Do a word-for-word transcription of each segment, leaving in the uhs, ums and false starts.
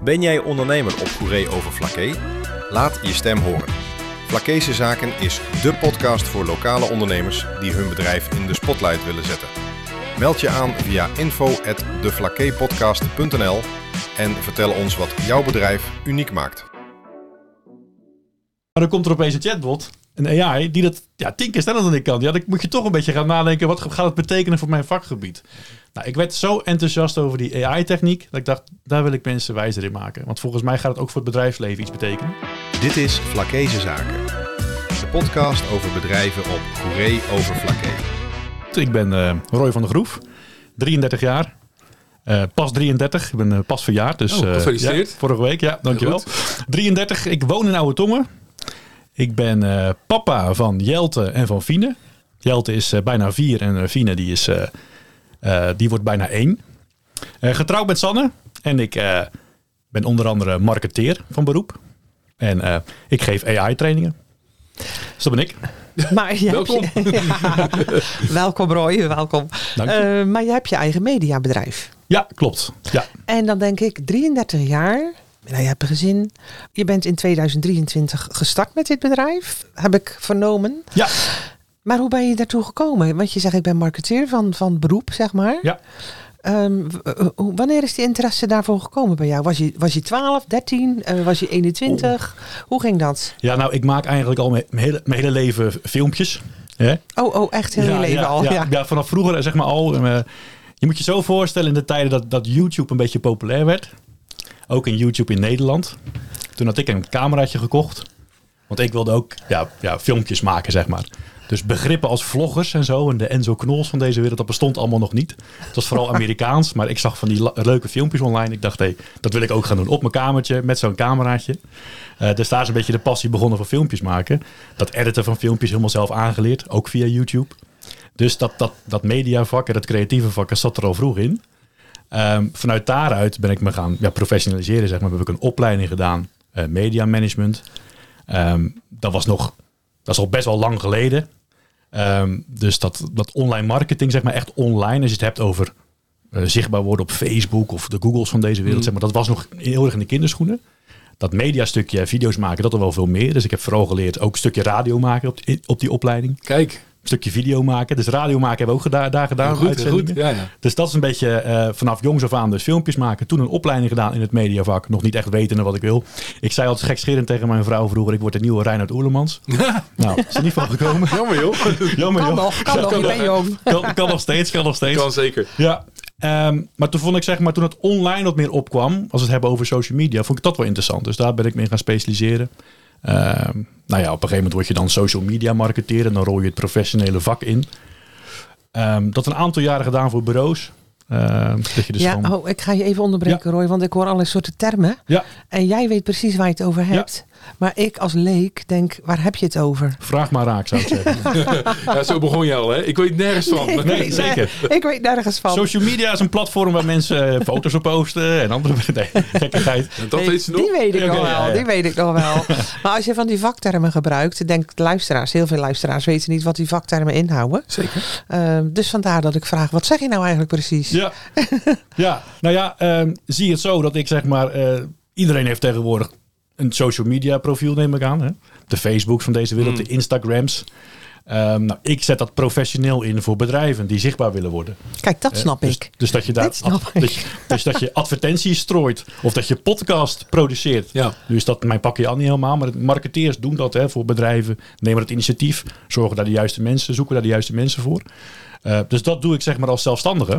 Ben jij ondernemer op Goeree over Vlakke? Laat je stem horen. Vlakese Zaken is dé podcast voor lokale ondernemers die hun bedrijf in de spotlight willen zetten. Meld je aan via info at de vlakkepodcast punt n l en vertel ons wat jouw bedrijf uniek maakt. Maar dan komt er opeens een chatbot, een A I, die dat ja, tien keer sneller dan ik kan. Ja, dan moet je toch een beetje gaan nadenken, wat gaat het betekenen voor mijn vakgebied? Nou, ik werd zo enthousiast over die A I-techniek, dat ik dacht, daar wil ik mensen wijzer in maken. Want volgens mij gaat het ook voor het bedrijfsleven iets betekenen. Dit is Vlakese Zaken, de podcast over bedrijven op Goeree over Vlakke. Ik ben uh, Roy van der Groef, drieëndertig jaar. Uh, pas drieëndertig, ik ben uh, pas verjaard. Dus, oh, gefeliciteerd. Uh, ja, vorige week, ja, dankjewel. drieëndertig, ik woon in Oude Tongen. Ik ben uh, papa van Jelte en van Fine. Jelte is uh, bijna vier en uh, Fine die, is, uh, uh, die wordt bijna één. Uh, getrouwd met Sanne. En ik uh, ben onder andere marketeer van beroep. En uh, ik geef A I-trainingen. Dus dat ben ik. Maar je welkom. Je, ja, welkom Roy, welkom. Dank je. Uh, maar je hebt je eigen mediabedrijf. Ja, klopt. Ja. En dan denk ik, drieëndertig jaar... Nou, je hebt een gezin. Je bent in tweeduizend drieëntwintig gestart met dit bedrijf, heb ik vernomen. Ja. Maar hoe ben je daartoe gekomen? Want je zegt, ik ben marketeer van, van beroep, zeg maar. Ja. Um, w- wanneer is die interesse daarvoor gekomen bij jou? Was je, was je twaalf, dertien? Uh, was je eenentwintig? Oh. Hoe ging dat? Ja, nou, ik maak eigenlijk al mijn, mijn, hele, mijn hele leven filmpjes. Hè? Oh, oh, echt heel ja, je leven ja, al? Ja, ja. ja, vanaf vroeger zeg maar al. Uh, je moet je zo voorstellen in de tijden dat, dat YouTube een beetje populair werd. Ook in YouTube in Nederland. Toen had ik een cameraatje gekocht. Want ik wilde ook ja, ja, filmpjes maken, zeg maar. Dus begrippen als vloggers en zo. En de Enzo Knols van deze wereld, dat bestond allemaal nog niet. Het was vooral Amerikaans. Maar ik zag van die la- leuke filmpjes online. Ik dacht, hé, hey, dat wil ik ook gaan doen. Op mijn kamertje, met zo'n cameraatje. Uh, dus daar is een beetje de passie begonnen voor filmpjes maken. Dat editen van filmpjes helemaal zelf aangeleerd. Ook via YouTube. Dus dat, dat, dat mediavak en dat creatieve vak zat er al vroeg in. Um, vanuit daaruit ben ik me gaan ja, professionaliseren. Zeg maar. Heb ik een opleiding gedaan, uh, media management. Um, dat was nog, dat is al best wel lang geleden. Um, dus dat, dat online marketing, zeg maar echt online. Als je het hebt over uh, zichtbaar worden op Facebook of de Googles van deze wereld, mm. zeg maar, dat was nog heel erg in de kinderschoenen. Dat mediastukje, video's maken, dat er wel veel meer. Dus ik heb vooral geleerd ook een stukje radio maken op die, op die opleiding. Kijk. Een stukje video maken. Dus radio maken hebben we ook geda- daar gedaan. Goed, goed. Ja, ja. Dus dat is een beetje uh, vanaf jongs af aan dus filmpjes maken. Toen een opleiding gedaan in het mediavak. Nog niet echt wetende wat ik wil. Ik zei altijd gekscherend tegen mijn vrouw vroeger. Ik word de nieuwe Reinhard Oerlemans. Nou, is er niet van gekomen. Jammer joh. Jammer, kan joh. nog, kan ja, nog. Kan, Je bent jong. Kan, kan nog steeds, kan nog steeds. Kan zeker. Ja. Um, maar toen vond ik zeg maar, toen het online wat meer opkwam. Als we het hebben over social media. Vond ik dat wel interessant. Dus daar ben ik mee gaan specialiseren. Uh, nou ja, op een gegeven moment word je dan social media marketeer en dan rol je het professionele vak in. Um, dat een aantal jaren gedaan voor bureaus. Uh, dat je dus ja, van... oh, ik ga je even onderbreken, ja. Roy, want ik hoor allerlei soorten termen. Ja. En jij weet precies waar je het over hebt. Ja. Maar ik als leek denk, waar heb je het over? Vraag maar raak, zou ik zeggen. Ja, zo begon je al, hè? Ik weet nergens van. Nee, nee zeker. Ik weet nergens van. Social media is een platform waar mensen foto's op posten en andere nee, gekkigheid. Dat nee, weet ze nog? Die weet ik okay, nog wel, ja, ja. die weet ik nog wel. Maar als je van die vaktermen gebruikt, denk de luisteraars, heel veel luisteraars weten niet wat die vaktermen inhouden. Zeker. Uh, dus vandaar dat ik vraag, wat zeg je nou eigenlijk precies? Ja, ja. Nou ja, um, zie het zo dat ik zeg maar, uh, iedereen heeft tegenwoordig een social media profiel, neem ik aan. Hè? De Facebooks van deze wereld, mm. de Instagrams. Um, nou, ik zet dat professioneel in voor bedrijven die zichtbaar willen worden. Kijk, dat snap uh, dus, ik. Dus dat je daar ad, dus, dus dat je advertenties strooit of dat je podcast produceert. Ja. Dus dat mijn pak je al niet helemaal, maar marketeers doen dat hè, voor bedrijven. Nemen het initiatief, zorgen daar de juiste mensen, zoeken daar de juiste mensen voor. Uh, dus dat doe ik zeg maar als zelfstandige.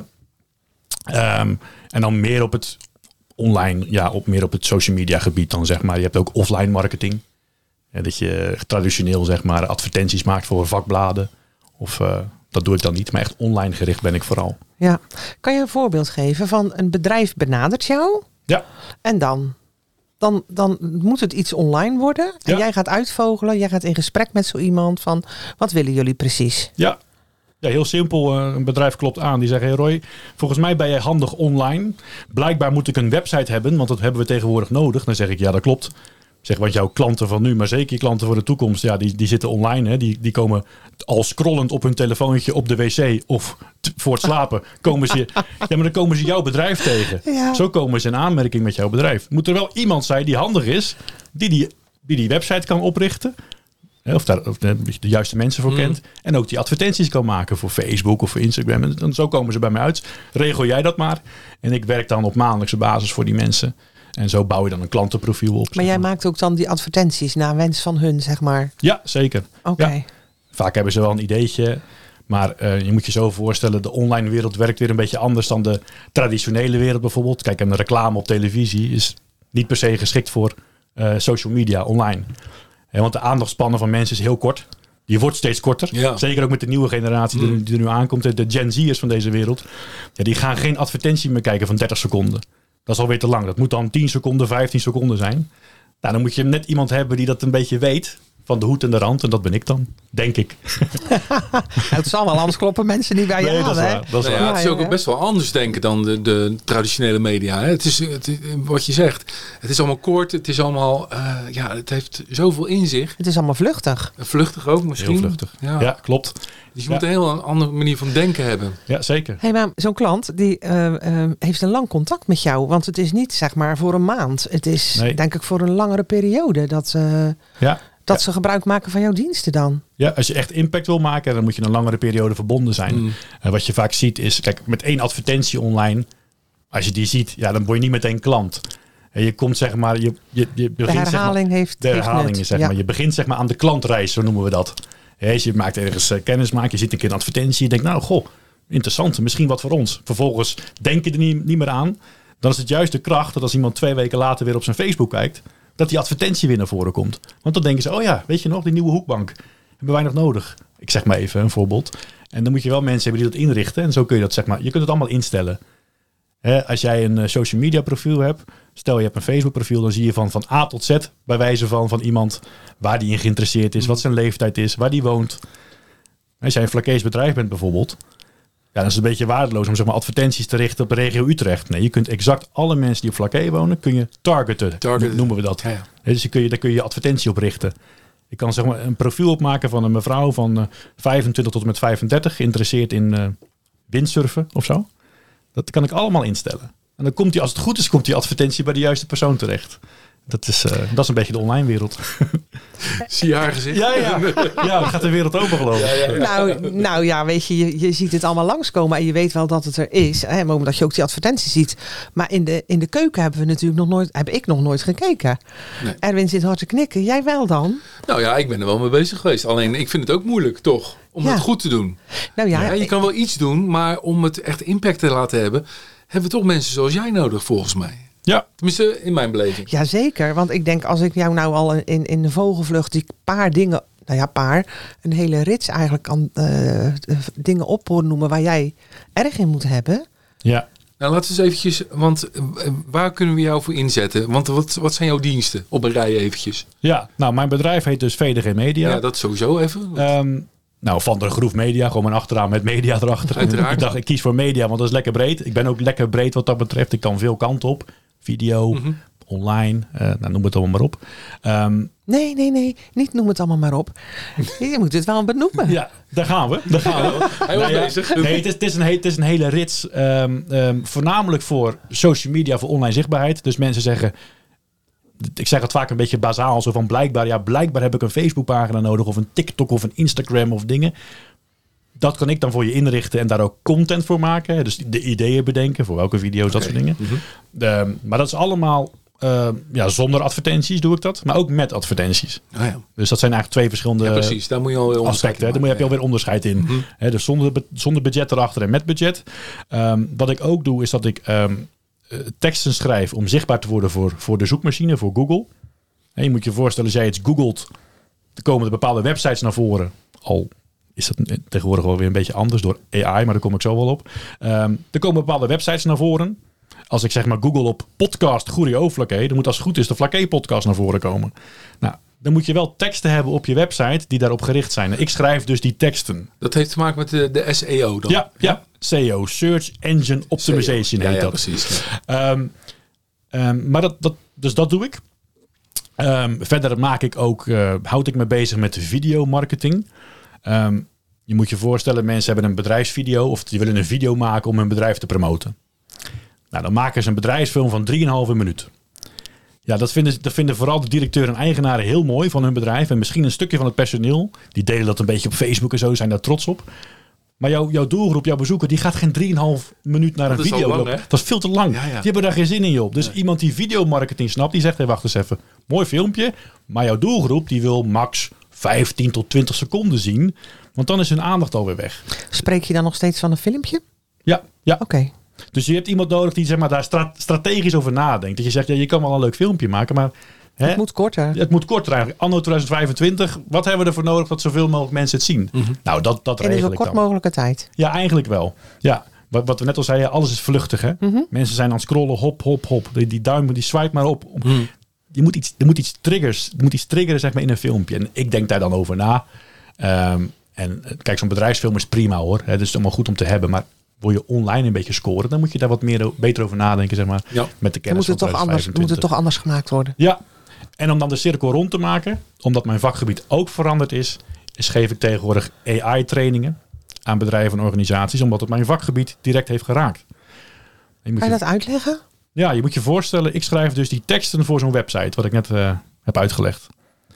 Um, en dan meer op het online, ja, op meer op het social media gebied dan zeg maar. Je hebt ook offline marketing. Ja, dat je traditioneel zeg maar advertenties maakt voor vakbladen. Of uh, dat doe ik dan niet, maar echt online gericht ben ik vooral. Ja. Kan je een voorbeeld geven van een bedrijf benadert jou? Ja. En dan? Dan, dan moet het iets online worden. En ja. jij gaat uitvogelen, jij gaat in gesprek met zo iemand van, wat willen jullie precies? Ja. Ja, heel simpel. Een bedrijf klopt aan. Die zeggen, hey Roy, volgens mij ben jij handig online. Blijkbaar moet ik een website hebben, want dat hebben we tegenwoordig nodig. Dan zeg ik, ja dat klopt. Zeg, want jouw klanten van nu, maar zeker je klanten voor de toekomst, ja, die, die zitten online. Hè? Die, die komen al scrollend op hun telefoontje op de wc of t- voor het slapen. Komen ze, ja, maar dan komen ze jouw bedrijf tegen. Ja. Zo komen ze in aanmerking met jouw bedrijf. Moet er wel iemand zijn die handig is, die die, die, die website kan oprichten. Hè, of daar of de, de juiste mensen voor Mm. kent. En ook die advertenties kan maken voor Facebook of voor Instagram. En dan, zo komen ze bij mij uit. Regel jij dat maar. En ik werk dan op maandelijkse basis voor die mensen. En zo bouw je dan een klantenprofiel op. Maar zeg jij maakt ook dan die advertenties naar wens van hun, zeg maar. Ja, zeker. Oké. Ja. Vaak hebben ze wel een ideetje. Maar uh, je moet je zo voorstellen, de online wereld werkt weer een beetje anders dan de traditionele wereld bijvoorbeeld. Kijk, een reclame op televisie is niet per se geschikt voor uh, social media online. He, want de aandachtspannen van mensen is heel kort. Die wordt steeds korter. Ja. Zeker ook met de nieuwe generatie die, Mm. er, die er nu aankomt. De Gen Z'ers van deze wereld. Ja, die gaan geen advertentie meer kijken van dertig seconden. Dat is alweer te lang. Dat moet dan tien seconden, vijftien seconden zijn. Nou, dan moet je net iemand hebben die dat een beetje weet. Van de hoed en de rand. En dat ben ik dan. Denk ik. Het zal wel, anders kloppen mensen niet bij je Nee, aan. dat is hè? waar. Dat is Nou waar. ja, het is Ja, ook ja. best wel anders denken dan de, de traditionele media. Hè. Het is het, wat je zegt. Het is allemaal kort. Het is allemaal, uh, ja, het heeft zoveel in zich. Het is allemaal vluchtig. Vluchtig ook misschien. Heel vluchtig. Ja. Ja, klopt. Dus je Ja. moet een heel andere manier van denken hebben. Ja, zeker. Hé, maar zo'n klant die uh, uh, heeft een lang contact met jou. Want het is niet zeg maar voor een maand. Het is Nee. denk ik voor een langere periode dat, uh, Ja. dat Ja. ze gebruik maken van jouw diensten dan. Ja, als je echt impact wil maken, dan moet je een langere periode verbonden zijn. Mm. En wat je vaak ziet is, kijk, met één advertentie online, als je die ziet, ja, dan word je niet meteen klant. En je komt zeg maar, je, je, je De begint herhaling zeg maar, heeft de heeft herhaling nut. is zeg Ja. maar, je begint zeg maar aan de klantreis, zo noemen we dat. Hè, als je maakt ergens uh, kennis maken, je ziet een keer een advertentie, je denkt, nou, goh, interessant, misschien wat voor ons. Vervolgens denk je er niet, niet meer aan. Dan is het juist de kracht dat als iemand twee weken later weer op zijn Facebook kijkt, dat die advertentie weer naar voren komt. Want dan denken ze, oh ja, weet je nog, die nieuwe hoekbank hebben wij nog nodig. Ik zeg maar even een voorbeeld. En dan moet je wel mensen hebben die dat inrichten. En zo kun je dat zeg maar, je kunt het allemaal instellen. Hè, als jij een uh, social media profiel hebt, stel je hebt een Facebook profiel, dan zie je van, van A tot Z bij wijze van, van iemand waar die in geïnteresseerd is, wat zijn leeftijd is, waar die woont. Als jij een Flakees bedrijf bent bijvoorbeeld, ja, dan is het een beetje waardeloos om zeg maar, advertenties te richten op de regio Utrecht. Nee, je kunt exact alle mensen die op Flakee wonen, kun je targeten, Targeten. noemen we dat. Ja, ja. Hè, dus je kun je, daar kun je je advertentie op richten. Je kan zeg maar, een profiel opmaken van een mevrouw van uh, vijfentwintig tot en met vijfendertig, geïnteresseerd in uh, windsurfen of zo. Dat kan ik allemaal instellen. En dan komt die, als het goed is, komt die advertentie bij de juiste persoon terecht. Dat is, uh, dat is een beetje de online wereld. Zie je haar gezicht? Ja, ja. Ja, dan gaat de wereld open, geloof ik. Ja, ja, ja. Nou, nou ja, weet je, je, je ziet het allemaal langskomen en je weet wel dat het er is. Hè, maar omdat je ook die advertenties ziet. Maar in de, in de keuken hebben we natuurlijk nog nooit, heb ik nog nooit gekeken. Nee. Erwin zit hard te knikken. Jij wel dan? Nou ja, ik ben er wel mee bezig geweest. Alleen ik vind het ook moeilijk, toch? Om Ja. het goed te doen. Nou ja, Ja, je kan wel iets doen, maar om het echt impact te laten hebben, hebben we toch mensen zoals jij nodig, volgens mij. Ja, Tenminste, in mijn beleving. Jazeker, want ik denk als ik jou nou al in, in de vogelvlucht die paar dingen, nou ja paar, een hele rits eigenlijk kan uh, dingen op horen noemen waar jij erg in moet hebben. ja. Nou, laten we eens eventjes, want uh, waar kunnen we jou voor inzetten? Want wat, wat zijn jouw diensten? Op een rij eventjes. Ja, nou, mijn bedrijf heet dus V D G Media. Ja, dat sowieso even. Um, nou, van de Groef Media, gewoon mijn achteraan met media erachter. Uiteraard. Ik dacht, ik kies voor media, want dat is lekker breed. Ik ben ook lekker breed wat dat betreft. Ik kan veel kanten op. Video, Mhm. online, uh, nou, noem het allemaal maar op. Um, Nee, nee, nee, niet noem het allemaal maar op. Je moet het wel benoemen. ja, daar gaan we. Daar gaan we. Hij was Nou ja, bezig. nee, het is, het, is een, he- het is een hele rits. Um, um, voornamelijk voor social media, voor online zichtbaarheid. Dus mensen zeggen, ik zeg het vaak een beetje bazaal, zo van blijkbaar, ja, blijkbaar heb ik een Facebookpagina nodig of een TikTok of een Instagram of dingen. Dat kan ik dan voor je inrichten en daar ook content voor maken. Dus de ideeën bedenken voor welke video's, dat Oké. soort dingen. Mhm. De, maar dat is allemaal uh, ja, zonder advertenties doe ik dat, maar ook met advertenties. Oh ja. Dus dat zijn eigenlijk twee verschillende Ja, precies. Daar moet je alweer aspecten. Hè. Daar moet je, heb je alweer onderscheid in. Mhm. Hè, dus zonder, be- zonder budget erachter en met budget. Um, wat ik ook doe, is dat ik um, uh, teksten schrijf om zichtbaar te worden voor, voor de zoekmachine, voor Google. Hè, je moet je voorstellen, als jij iets googelt, dan komen er bepaalde websites naar voren. Al is dat tegenwoordig wel weer een beetje anders door A I, maar daar kom ik zo wel op. Um, er komen bepaalde websites naar voren. Als ik zeg maar Google op podcast Goerio Flakee, dan moet als het goed is de Flakee podcast naar voren komen. Nou, dan moet je wel teksten hebben op je website die daarop gericht zijn. Ik schrijf dus die teksten. Dat heeft te maken met de, de S E O dan? Ja, ja. S E O, Search Engine Optimization ja, heet ja, dat. precies. Ja. Um, um, maar dat, dat, dus dat doe ik. Um, verder maak ik ook, uh, houd ik me bezig met videomarketing. Um, je moet je voorstellen, mensen hebben een bedrijfsvideo of die willen een video maken om hun bedrijf te promoten. Nou, dan maken ze een bedrijfsfilm van drieënhalve minuut. Ja, dat vinden, dat vinden vooral de directeur en eigenaren heel mooi van hun bedrijf. En misschien een stukje van het personeel. Die delen dat een beetje op Facebook en zo, zijn daar trots op. Maar jouw, jouw doelgroep, jouw bezoeker, die gaat geen drieënhalve minuut naar een dat video. Is lang, dat is veel te lang. Ja, ja. Die hebben daar geen zin in, joh. Dus ja. Iemand die videomarketing snapt, die zegt, hey, wacht eens even. Mooi filmpje, maar jouw doelgroep, die wil max vijftien tot twintig seconden zien. Want dan is hun aandacht alweer weg. Spreek je dan nog steeds van een filmpje? Ja, ja. Oké. Okay. Dus je hebt iemand nodig die zeg maar, daar stra- strategisch over nadenkt. Dat je zegt, ja, je kan wel een leuk filmpje maken, maar... Hè, het moet korter. Het moet korter eigenlijk. Anno twintig vijfentwintig, wat hebben we ervoor nodig dat zoveel mogelijk mensen het zien? Mm-hmm. Nou, dat, dat regel ik dan. In zo kort mogelijke tijd. Ja, eigenlijk wel. Ja, wat, wat we net al zeiden, alles is vluchtig. Hè? Mm-hmm. Mensen zijn aan het scrollen, hop, hop, hop. Die, die duim, die swipe maar op. Mm. Je moet iets, er moet iets triggers, er moet iets triggeren zeg maar, in een filmpje. En ik denk daar dan over na. Um, en kijk, zo'n bedrijfsfilm is prima hoor. Hè? Dat is allemaal goed om te hebben, maar... wil je online een beetje scoren, dan moet je daar wat meer beter over nadenken, zeg maar. Ja. Met de kennis dan moet het, toch anders, moet het toch anders gemaakt worden. Ja. En om dan de cirkel rond te maken, omdat mijn vakgebied ook veranderd is, is geef ik tegenwoordig A I-trainingen aan bedrijven en organisaties, omdat het mijn vakgebied direct heeft geraakt. Je kan je, je dat uitleggen? Ja, je moet je voorstellen, ik schrijf dus die teksten voor zo'n website, wat ik net uh, heb uitgelegd.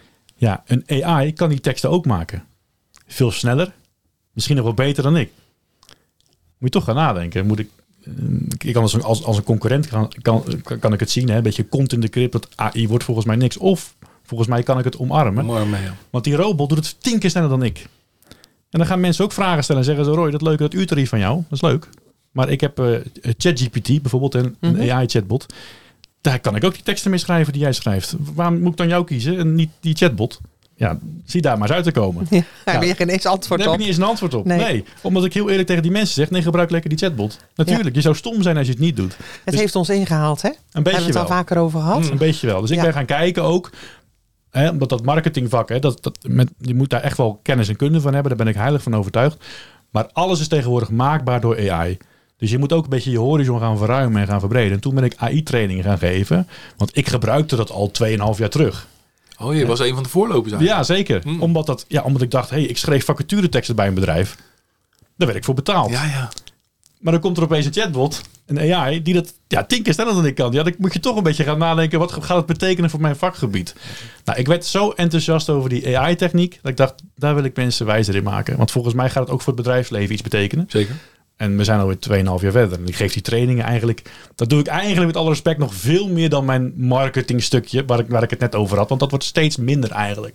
Ja, een A I kan die teksten ook maken. Veel sneller, misschien nog wel beter dan ik. Moet je toch gaan nadenken. Moet ik, ik kan als een, als, als een concurrent kan, kan, kan ik het zien. Hè? Een beetje kont in de krip. Dat A I wordt volgens mij niks. Of volgens mij kan ik het omarmen. Omarmen, ja. Want die robot doet het tien keer sneller dan ik. En dan gaan mensen ook vragen stellen. En zeggen zo, Roy, dat leuke, dat uurtarief van jou. Dat is leuk. Maar ik heb uh, ChatGPT bijvoorbeeld. Een, mm-hmm. een A I-chatbot. Daar kan ik ook die teksten mee schrijven die jij schrijft. Waarom moet ik dan jou kiezen en niet die chatbot? Ja, zie daar maar eens uit te komen. Ja, daar heb je geen eens antwoord op. Daar heb je niet eens een antwoord op. Nee. nee. Omdat ik heel eerlijk tegen die mensen zeg, nee, gebruik lekker die chatbot. Natuurlijk, ja. Je zou stom zijn als je het niet doet. Het dus heeft ons ingehaald, hè? Een beetje Hebben we het wel. al vaker over gehad? Mm, een beetje wel. Dus ik ja. ben gaan kijken ook, hè, omdat dat marketingvak, hè, dat, dat, met, je moet daar echt wel kennis en kunde van hebben. Daar ben ik heilig van overtuigd. Maar alles is tegenwoordig maakbaar door A I. Dus je moet ook een beetje je horizon gaan verruimen en gaan verbreden. En toen ben ik A I-trainingen gaan geven. Want ik gebruikte dat al tweeënhalf jaar terug. Oh, je was een van de voorlopers eigenlijk. Ja, zeker. Mm. Omdat, dat, ja, omdat ik dacht, hey, ik schreef vacatureteksten bij een bedrijf. Daar werd ik voor betaald. Ja, ja. Maar dan komt er opeens een chatbot, een A I, die dat ja, tien keer sneller dan ik kan. Ja, dan moet je toch een beetje gaan nadenken, wat gaat het betekenen voor mijn vakgebied? Nou, ik werd zo enthousiast over die A I-techniek, dat ik dacht, daar wil ik mensen wijzer in maken. Want volgens mij gaat het ook voor het bedrijfsleven iets betekenen. Zeker. En we zijn alweer tweeënhalf jaar verder. En ik geef die trainingen eigenlijk... Dat doe ik eigenlijk met alle respect nog veel meer dan mijn marketingstukje... Waar ik, waar ik het net over had. Want dat wordt steeds minder eigenlijk.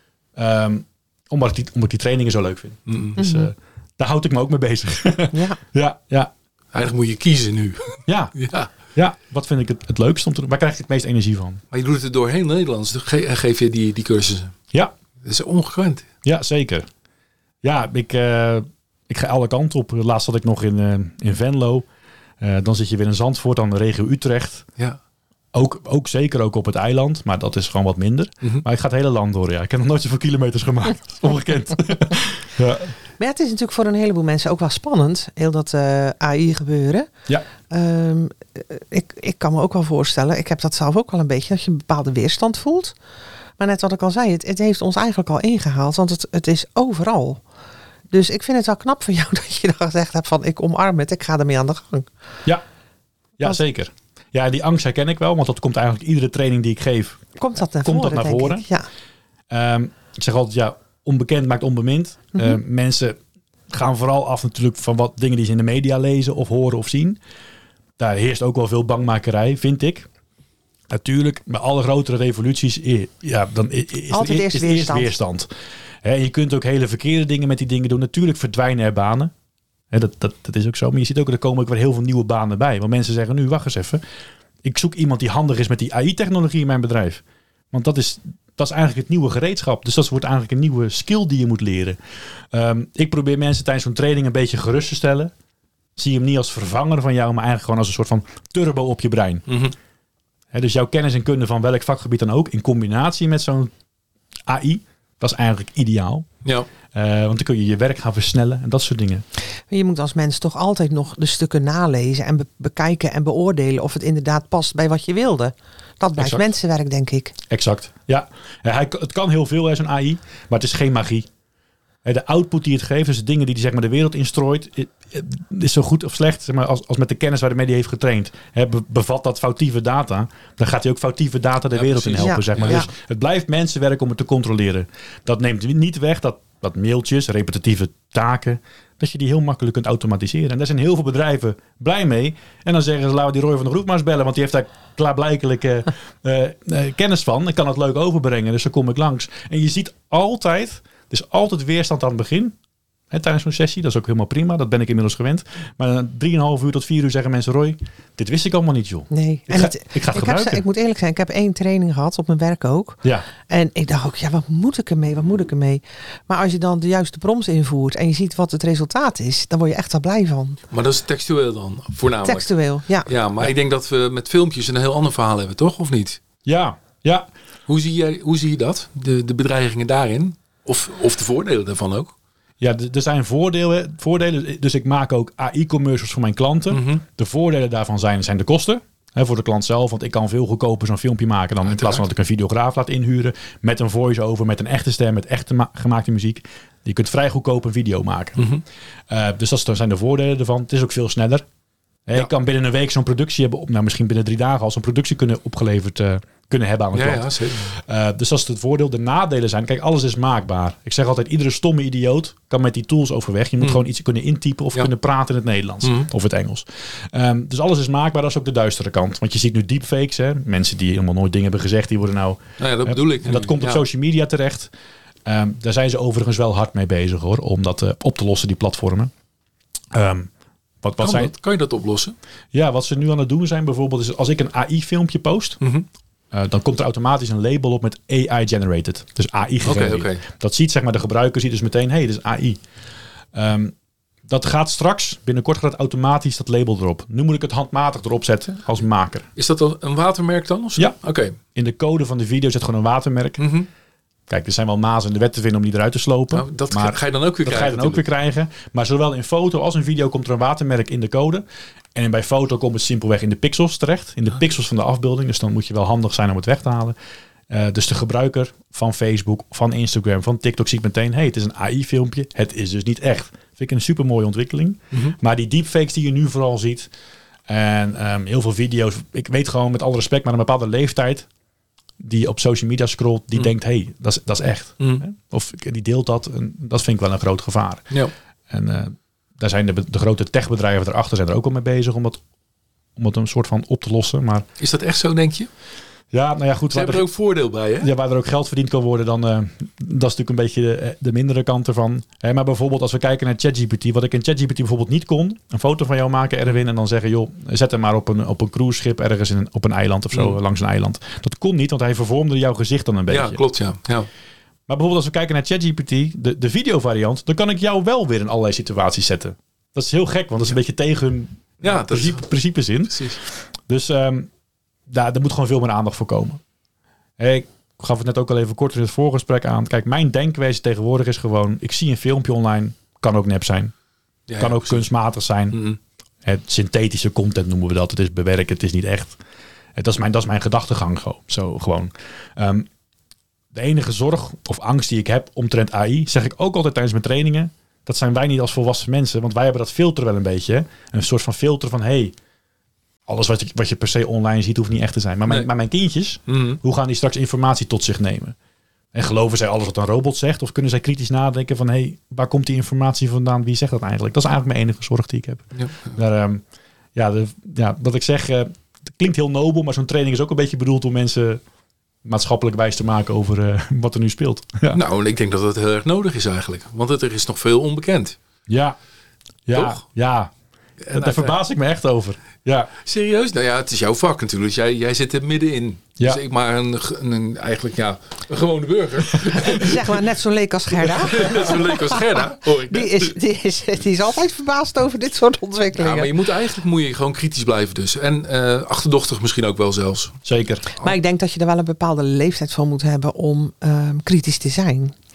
Um, omdat, ik die, omdat ik die trainingen zo leuk vind. Mm-hmm. Dus uh, daar houd ik me ook mee bezig. Ja. ja, ja. Eigenlijk moet je kiezen nu. Ja. ja. Ja, wat vind ik het, het leukst om te doen? Waar krijg ik het meest energie van? Maar je doet het doorheen Nederlands. Dus ge- geef je die, die cursussen. Ja. Dat is ongekend. Ja, zeker. Ja, ik... Uh, Ik ga alle kanten op. Laatst zat ik nog in, uh, in Venlo. Uh, dan zit je weer in Zandvoort, dan de regio Utrecht. Ja. Ook, ook zeker ook op het eiland, maar dat is gewoon wat minder. Mm-hmm. Maar ik ga het hele land door. Ja. Ik heb nog nooit zoveel kilometers gemaakt. Ongekend. ja. Maar ja, het is natuurlijk voor een heleboel mensen ook wel spannend. Heel dat uh, A I gebeuren. Ja. Um, ik, ik kan me ook wel voorstellen. Ik heb dat zelf ook wel een beetje. Dat je een bepaalde weerstand voelt. Maar net wat ik al zei. Het, het heeft ons eigenlijk al ingehaald. Want het, het is overal. Dus ik vind het wel knap van jou dat je dan gezegd hebt van ik omarm het, ik ga ermee aan de gang. Ja, ja want, zeker. Ja, die angst herken ik wel, want dat komt eigenlijk iedere training die ik geef. Komt dat naar komt voren, dat naar voren. Ik. Ja. Um, ik zeg altijd, ja, onbekend maakt onbemind. Mm-hmm. Uh, mensen gaan vooral af natuurlijk van wat dingen die ze in de media lezen of horen of zien. Daar heerst ook wel veel bangmakerij, vind ik. Natuurlijk, bij alle grotere revoluties, ja, dan is, is, altijd er, eerst is weerstand. eerst weerstand. He, je kunt ook hele verkeerde dingen met die dingen doen. Natuurlijk verdwijnen er banen. He, dat, dat, dat is ook zo. Maar je ziet ook, er komen ook weer heel veel nieuwe banen bij. Want mensen zeggen nu, wacht eens even. Ik zoek iemand die handig is met die A I-technologie in mijn bedrijf. Want dat is, dat is eigenlijk het nieuwe gereedschap. Dus dat wordt eigenlijk een nieuwe skill die je moet leren. Um, ik probeer mensen tijdens zo'n training een beetje gerust te stellen. Zie hem niet als vervanger van jou, maar eigenlijk gewoon als een soort van turbo op je brein. Mm-hmm. He, dus jouw kennis en kunde van welk vakgebied dan ook, in combinatie met zo'n A I... Dat is eigenlijk ideaal. Ja. Uh, want dan kun je je werk gaan versnellen en dat soort dingen. Je moet als mens toch altijd nog de stukken nalezen en be- bekijken en beoordelen of het inderdaad past bij wat je wilde. Dat blijft Exact. mensenwerk, denk ik. Exact. Ja, ja hij, het kan heel veel, hè, zo'n A I, maar het is geen magie. Hè, de output die het geeft, dus de dingen die hij zeg maar, de wereld instrooit, is zo goed of slecht zeg maar, als, als met de kennis waarmee hij heeft getraind. Hè, be- bevat dat foutieve data, dan gaat hij ook foutieve data de Ja, wereld in precies. helpen. Ja, Zeg maar. ja. Dus het blijft mensenwerk om het te controleren. Dat neemt niet weg dat, dat mailtjes, repetitieve taken, dat je die heel makkelijk kunt automatiseren. En daar zijn heel veel bedrijven blij mee. En dan zeggen ze, laten we die Roy van de Groep maar eens bellen, want die heeft daar klaarblijkelijk uh, uh, uh, kennis van. Ik kan het leuk overbrengen, dus dan kom ik langs. En je ziet altijd, er is altijd weerstand aan het begin. Hè, tijdens zo'n sessie, dat is ook helemaal prima. Dat ben ik inmiddels gewend. Maar drieënhalf uur tot vier uur zeggen mensen, Roy, dit wist ik allemaal niet, joh. Nee. Ik ga, ik ga het ik, heb, gebruiken. ik moet eerlijk zijn, ik heb één training gehad op mijn werk ook. Ja, En ik dacht ook, ja, wat moet ik ermee? Wat moet ik ermee? Maar als je dan de juiste prompts invoert en je ziet wat het resultaat is, dan word je echt wel blij van. Maar dat is textueel dan, voornamelijk. Textueel, ja. Ja, maar ik denk dat we met filmpjes een heel ander verhaal hebben, toch? Of niet? ja, ja. Hoe zie, jij, hoe zie je dat? De, de bedreigingen daarin? Of, of de voordelen daarvan ook? Ja, d- er zijn voordelen, voordelen. Dus ik maak ook A I-commercials voor mijn klanten. Mhm. De voordelen daarvan zijn, zijn de kosten. Hè, voor de klant zelf. Want ik kan veel goedkoper zo'n filmpje maken dan in plaats van dat ik een videograaf laat inhuren. Met een voice-over, met een echte stem, met echte ma- gemaakte muziek. Je kunt vrij goedkoop een video maken. Mhm. Uh, dus dat zijn de voordelen ervan. Het is ook veel sneller. Hè, Ja. Ik kan binnen een week zo'n productie hebben. Op, nou, misschien binnen drie dagen al zo'n productie kunnen opgeleverd uh, kunnen hebben aan de Ja, klant. ja, zeker. Uh, dus dat is het voordeel. De nadelen zijn, kijk, alles is maakbaar. Ik zeg altijd, iedere stomme idioot kan met die tools overweg. Je moet Mm. gewoon iets kunnen intypen of Ja. kunnen praten in het Nederlands Mm. of het Engels. Um, dus alles is maakbaar. Dat is ook de duistere kant. Want je ziet nu deepfakes. Hè? Mensen die helemaal nooit dingen hebben gezegd, die worden nou... Nou ja, dat hè, bedoel ik. En dat komt op Ja. social media terecht. Um, daar zijn ze overigens wel hard mee bezig, hoor. Om dat uh, op te lossen, die platformen. Um, wat, wat, Kan, zijn, dat, kan je dat oplossen? ja, wat ze nu aan het doen zijn bijvoorbeeld... is als ik een A I-filmpje post... Mhm. Uh, dan komt er automatisch een label op met A I-generated. Dus A I Oké, gegenereerd. oké. Dat ziet zeg maar de gebruiker ziet dus meteen, hé, hey, dit is A I. Um, dat gaat straks, binnenkort gaat het automatisch dat label erop. Nu moet ik het handmatig erop zetten als maker. Is dat dan een watermerk dan? Of zo? Ja. Oké. In de code van de video zit gewoon een watermerk. Mhm. Kijk, er zijn wel mazen in de wet te vinden om die eruit te slopen. Nou, dat maar ga je dan ook weer dat ga je krijgen. dan ook weer krijgen. Maar zowel in foto als in video komt er een watermerk in de code. En bij foto komt het simpelweg in de pixels terecht. In de pixels van de afbeelding. Dus dan moet je wel handig zijn om het weg te halen. Uh, dus de gebruiker van Facebook, van Instagram, van TikTok ziet meteen... hé, hey, het is een A I-filmpje. Het is dus niet echt. Vind ik een super mooie ontwikkeling. Mm-hmm. Maar die deepfakes die je nu vooral ziet... en um, heel veel video's... Ik weet gewoon met alle respect, maar een bepaalde leeftijd... die op social media scrolt, die Mm. denkt... hé, hey, dat, is, dat is echt. Mm. Of die deelt dat. En dat vind ik wel een groot gevaar. Ja. En uh, daar zijn de, de grote techbedrijven erachter zijn er ook al mee bezig... om dat, om dat een soort van op te lossen. Maar Is dat echt zo, denk je? ja, nou ja, goed. Ze Waar hebben er, er ook voordeel bij, hè? ja, waar er ook geld verdiend kan worden, dan uh, dat is natuurlijk een beetje de, de mindere kant ervan. Hè, maar bijvoorbeeld als we kijken naar ChatGPT, wat ik in ChatGPT bijvoorbeeld niet kon, een foto van jou maken, Erwin, en dan zeggen, joh, zet hem maar op een, op een cruiseschip ergens in een, op een eiland of zo, Mm. langs een eiland. Dat kon niet, want hij vervormde jouw gezicht dan een beetje. Ja, klopt, ja. ja. Maar bijvoorbeeld als we kijken naar ChatGPT, de, de videovariant, dan kan ik jou wel weer in allerlei situaties zetten. Dat is heel gek, want dat is een beetje tegen hun Ja, dat principe, is... principes in. Precies. Dus um, daar, daar moet gewoon veel meer aandacht voor komen. Hey, ik gaf het net ook al even kort in het voorgesprek aan. Kijk, mijn denkwijze tegenwoordig is gewoon... ik zie een filmpje online, kan ook nep zijn. Ja, kan ja, ook precies. kunstmatig zijn. Mm. Het synthetische content noemen we dat. Het is bewerken, het is niet echt. Het, dat, is mijn, dat is mijn gedachtegang zo, zo gewoon. Um, de enige zorg of angst die ik heb omtrent A I... zeg ik ook altijd tijdens mijn trainingen... dat zijn wij niet als volwassen mensen. Want wij hebben dat filter wel een beetje. Hè? Een soort van filter van... hey, alles wat je, wat je per se online ziet hoeft niet echt te zijn. Maar mijn, Nee. maar mijn kindjes, Mm. hoe gaan die straks informatie tot zich nemen? En geloven zij alles wat een robot zegt? Of kunnen zij kritisch nadenken van... hé, hey, waar komt die informatie vandaan? Wie zegt dat eigenlijk? Dat is eigenlijk mijn enige zorg die ik heb. Ja. Daar, um, ja, de, ja, wat ik zeg, uh, het klinkt heel nobel... maar zo'n training is ook een beetje bedoeld om mensen... maatschappelijk wijs te maken over uh, wat er nu speelt. Ja, Nou, ik denk dat dat heel erg nodig is eigenlijk. Want het, er is nog veel onbekend. ja, ja, Toch? ja. En Daar verbaas ik me echt over. Ja, Serieus? Nou ja, het is jouw vak natuurlijk. Dus jij, jij zit er middenin. Ja. Dus ik maar een, een, een eigenlijk ja, een gewone burger. Zeg maar net zo leek als Gerda. Dat is een leuk als Gerda, hoor ik Die net. is, die, is, die is altijd verbaasd over dit soort Ja, ontwikkelingen. maar je moet eigenlijk moet je gewoon kritisch blijven dus. En uh, achterdochtig misschien ook wel zelfs. zeker. Maar ik denk dat je er wel een bepaalde leeftijd van moet hebben om um, kritisch te zijn.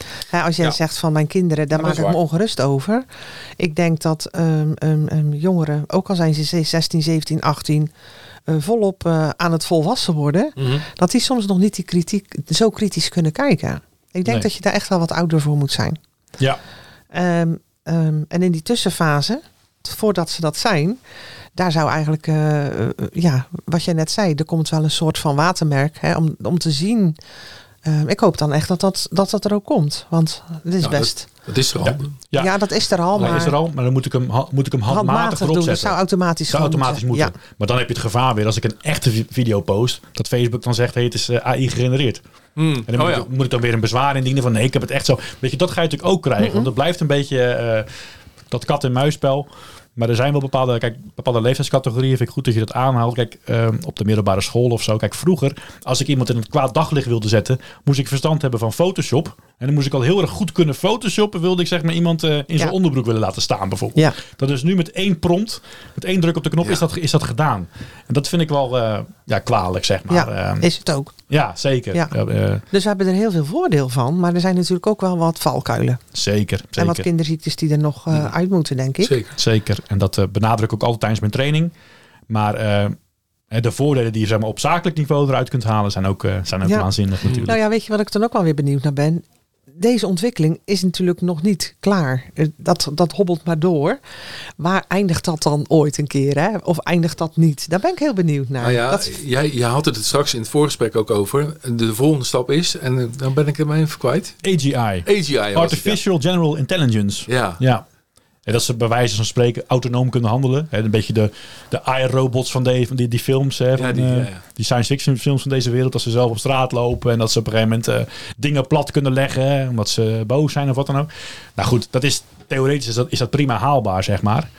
Ja, als jij Ja. zegt van mijn kinderen, daar Ja, dat maak is ik me waar. ongerust over. Ik denk dat um, um, um, jongeren, ook al zijn ze zestien, zeventien, achttien, uh, volop uh, aan het volwassen worden, Mm-hmm. dat die soms nog niet die kritiek zo kritisch kunnen kijken. Ik denk Nee. dat je daar echt wel wat ouder voor moet zijn. Ja, Um, um, en in die tussenfase, voordat ze dat zijn, daar zou eigenlijk, uh, uh, ja, wat jij net zei, er komt wel een soort van watermerk, hè, om, om te zien. Uh, ik hoop dan echt dat dat, dat dat er ook komt. Want het is Ja, best. Dat is er al. Ja. Ja, ja. dat is er al. Hij Maar is er al, maar dan moet ik hem, ha- moet ik hem handmatig, handmatig erop doen, dat zetten. zou automatisch zou gewoon automatisch moeten. Ja. Maar dan heb je het gevaar weer als ik een echte vi- video post, dat Facebook dan zegt, hey, het is uh, A I gegenereerd. Mm. En dan Oh moet, ja. ik, moet ik dan weer een bezwaar indienen van nee, ik heb het echt zo. Weet je, dat ga je natuurlijk ook krijgen. Want het blijft een beetje uh, dat kat-en-muisspel. Maar er zijn wel bepaalde, kijk, bepaalde leeftijdscategorieën. Vind ik goed dat je dat aanhaalt. Kijk, uh, op de middelbare school of zo. Kijk, vroeger, als ik iemand in een kwaad daglicht wilde zetten, moest ik verstand hebben van Photoshop. En dan moest ik al heel erg goed kunnen photoshoppen. Wilde ik zeg maar iemand uh, in Ja. zijn onderbroek willen laten staan bijvoorbeeld. Ja. Dat is nu met één prompt, met één druk op de knop, Ja. is, dat, is dat gedaan. En dat vind ik wel uh, ja, kwalijk, zeg maar. Ja, Uh, is het ook. ja, zeker. Ja. Ja, uh, Dus we hebben er heel veel voordeel van. Maar er zijn natuurlijk ook wel wat valkuilen. zeker, En zeker. wat kinderziektes die er nog uh, uit moeten, denk ik. Zeker. Zeker. En dat uh, benadruk ik ook altijd tijdens mijn training. Maar uh, de voordelen die je zeg maar, op zakelijk niveau eruit kunt halen, zijn ook, uh, zijn ook Ja. waanzinnig natuurlijk. Nou ja, weet je wat ik dan ook wel weer benieuwd naar ben? Deze ontwikkeling is natuurlijk nog niet klaar. Dat, dat hobbelt maar door. Waar eindigt dat dan ooit een keer? Hè? Of eindigt dat niet? Daar ben ik heel benieuwd naar. Nou ja, dat, jij, jij had het straks in het voorgesprek ook over. De volgende stap is, en uh, dan ben ik hem even kwijt. A G I. A G I. was het, Artificial General Intelligence. Ja. ja. Ja. En dat ze bij wijze van spreken autonoom kunnen handelen. Hè, een beetje de, de A I-robots van, de, van die, die films. Hè, van, Ja, die, uh, ja, ja. die science fiction films van deze wereld. Dat ze zelf op straat lopen. En dat ze op een gegeven moment uh, dingen plat kunnen leggen. Hè, omdat ze boos zijn of wat dan ook. Nou goed, dat is, theoretisch is dat, is dat prima haalbaar, zeg maar.